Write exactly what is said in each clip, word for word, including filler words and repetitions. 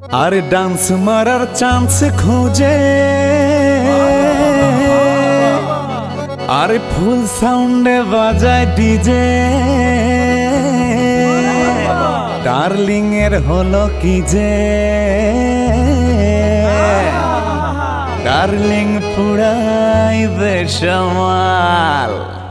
আরে ডান্স মারার চান্স খোঁজে, আরে ফুল সাউন্ডে বাজায় ডিজে। ডার্লিং এর হলো কি যে, ডার্লিং পুরাইবে সামাল।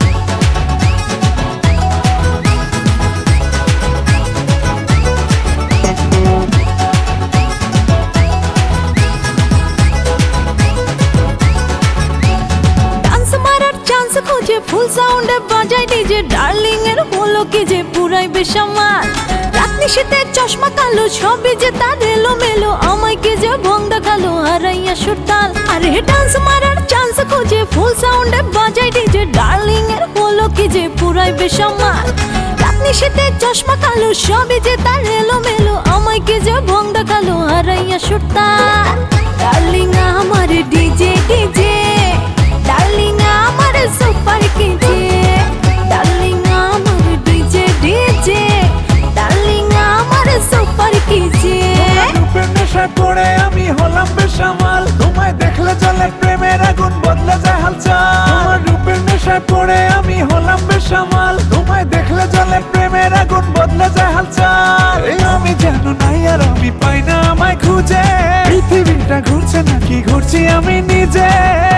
খুঁজে ফুল সাউন্ডে বাজায় ডিজে, ডার্লিং এর হলো কি যে পুরাই বেসামাল। রাত নিশীতে চশমা কালো সবই যে তার এলো মেলো, আমায় কি যে ভং দেখালো হারাইয়া সুরতাল। আরে ডান্স মারার চান্স খুঁজে ফুল সাউন্ডে বাজায় ডিজে, ডার্লিং এর হলো কি যে পুরাই বেসামাল। রাত নিশীতে চশমা কালো সবই যে তার এলো মেলো, আমায় কি যে ভং দেখালো হারাইয়া সুরতাল। ডার্লিং আমার ডিজে ডিজে, ডার্লিং আমার সুপার কিজে, ডার্লিং আমার ডিজে ডিজে, ডার্লিং আমার সুপার কিজে। রূপের নেশায় পড়ে আমি হলাম বেসামাল, তোমায় দেখলে চলে প্রেমের আগুন বদলে যায় হালচাল। তোমার রূপের নেশায় পড়ে আমি হলাম বেসামাল, তোমায় দেখলে চলে প্রেমের আগুন বদলে যায় হালচাল। এই আমি জানো নাই আর আমি পাই না আমায় খুঁজে, পৃথিবীটা ঘুরছে নাকি ঘুরছি আমি নিজে।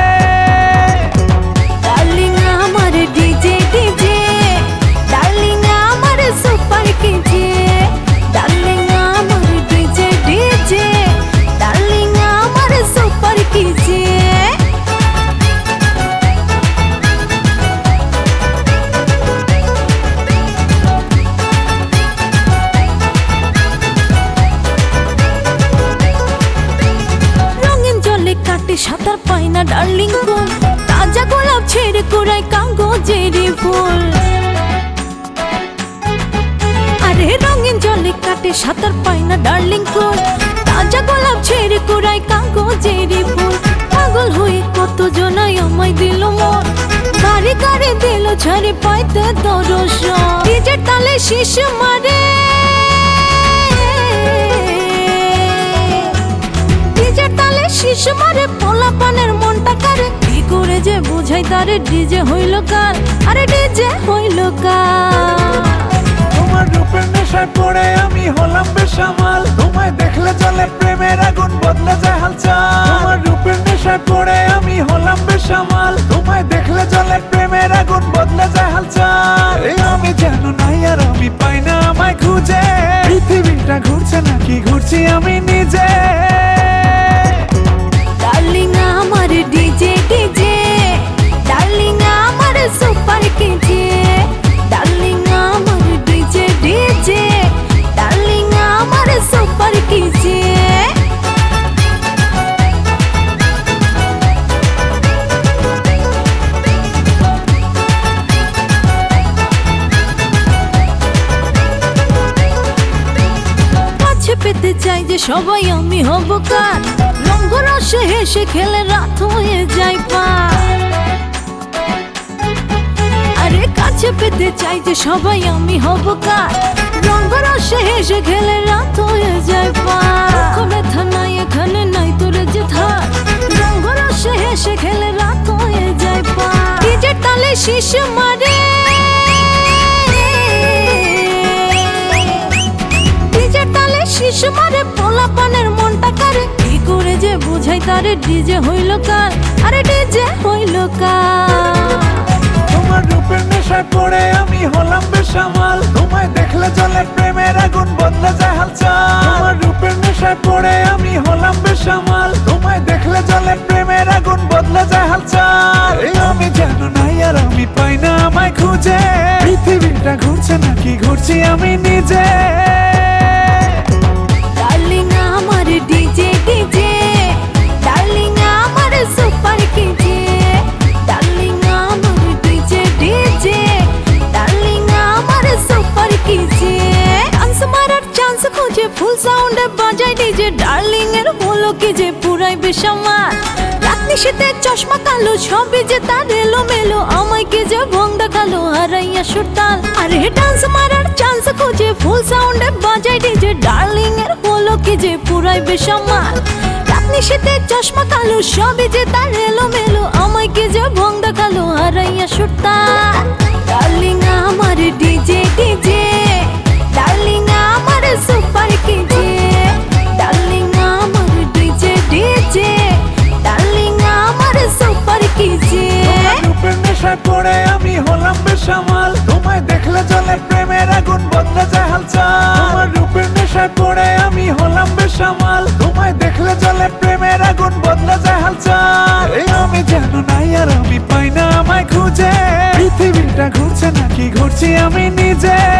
ডার্লিং আমার ডিজে ডিজে, ডার্লিং আমার সুপার কিজে, ডার্লিং আমার ডিজে ডিজে, ডার্লিং আমার সুপার কিজে। রঙিন জলে কাটে সাঁতার পাই না ডার্লিং কোন, তাজা গোলাপ ছেড়ে কুড়াই কাগজের ফুল। আরে রঙিন জলে কাটে সাঁতার পাই না ডার্লিং কোন, তাজা গোলাপ ছেড়ে কুড়াই কাগজের ফুল। পাগল হয়ে কত জনাই আমায় দিল মন, গাড়ি গাড়ি দিল ছাড়ে পাইতে দর্শন। ডিজের তালে শীষ মারে, ডিজের তালে শীষ মারে, পোলা পানের মনটা কারে। কি করে যে বুঝাই তারে ডিজে হইল কাল, আরে ডিজে হইল কাল। তোমার রূপের নেশায় পড়ে আমি হলাম বেসামাল, তোমায় দেখলে চলে প্রেমের আগুন বদলে যায় হালচাল। তোমার রূপের নেশায় পড়ে আমি হলাম বেসামাল, তোমায় দেখলে চলে প্রেমের আগুন বদলে যায় হালচাল। এই আমি জানো নাই আর আমি পাই না আমায় খুঁজে, পৃথিবীটা ঘুরছে নাকি ঘুরছি আমি নিজে। ডার্লিং আমার ডিজে ডিজে, ডার্লিং আমার সুপার কিজে, ডার্লিং আমার ডিজে ডিজে, ডার্লিং আমার সুপার কিজে। কাছে পেতে চাই যে সবাই আমি হব কার, রঙ্গ রসে হেসে খেলে রাত হয়ে যায় পার। আরে কাছে পেতে চাই যে সবাই আমি হব কার, রঙ্গ রসে হেসে খেলে রাত হয়ে যায় পার। ব্যথা নাই এখানে নাই তোরে যে ধার, রঙ্গ রসে হেসে খেলে রাত হয়ে যায় পার। ডিজের তালে শীষ মারে, ডিজের তালে শীষ মারে, পোলা পানের মনটা কারে। কি করে যে বুঝাই তারে ডিজে হইল কাল, আরে ডিজে হইল কাল। তোমার রূপের নেশায় পড়ে আমি হলাম বেসামাল, তোমায় দেখলে চলে প্রেমের আগুন বদলে যায় হালচাল। তোমার রূপের নেশায় পড়ে আমি হলাম বেসামাল, তোমায় দেখলে চলে প্রেমের আগুন বদলে যায় হালচাল। এই আমি জানো নাই আর আমি পাই না আমায় খুঁজে, পৃথিবীটা ঘুরছে নাকি ঘুরছি আমি নিজে। ডার্লিং আমার ডিজে ডিজে, ডার্লিং আমার সুপার কিজে, ডার্লিং আমার ডিজে ডিজে, ডার্লিং আমার সুপার কিজে। ডান্স মারার চান্স খুঁজে ফুল সাউন্ডে বাজায় ডিজে, ডার্লিং এর হলো কি যে পুরাই বেসামাল। রাত নিশীতে চশমা কালো সবই যে তার এলো মেলো, আমায় কি যে ভং দেখালো হারাইয়া সুরতাল। আরে ডান্স মারার চান্স খুঁজে ফুল সাউন্ডে বাজায় ডিজে, ডার্লিং এর হলো কি যে পুরাই বেসামাল। রাতনি শীতে চশমা কালো সবই যে তার এলো মেলো, আমায় কি যে ভং দেখালো হারাইয়া সুরতাল। ডার্লিং আমার ডিজে ডিজে, ডার্লিং আমার সুপার কিজে, ডার্লিং আমার ডিজে ডিজে, ডার্লিং আমার সুপার কিজে। তোমার রূপের নেশায় পড়ে আমি হলাম বেসামাল, তোমায় দেখলে জলে প্রেমের আগুন বদলে যায় হালচাল। তোমার রূপের নেশায় পড়ে আমি হলাম বেসামাল, তোমায় দেখলে জলে প্রেমের আগুন বদলে যায় হালচাল। এই আমি জানো নাই আর আমি পাই না আমায় খুঁজে, পৃথিবীটা ঘুরছে নাকি ঘুরছি আমি নিজে।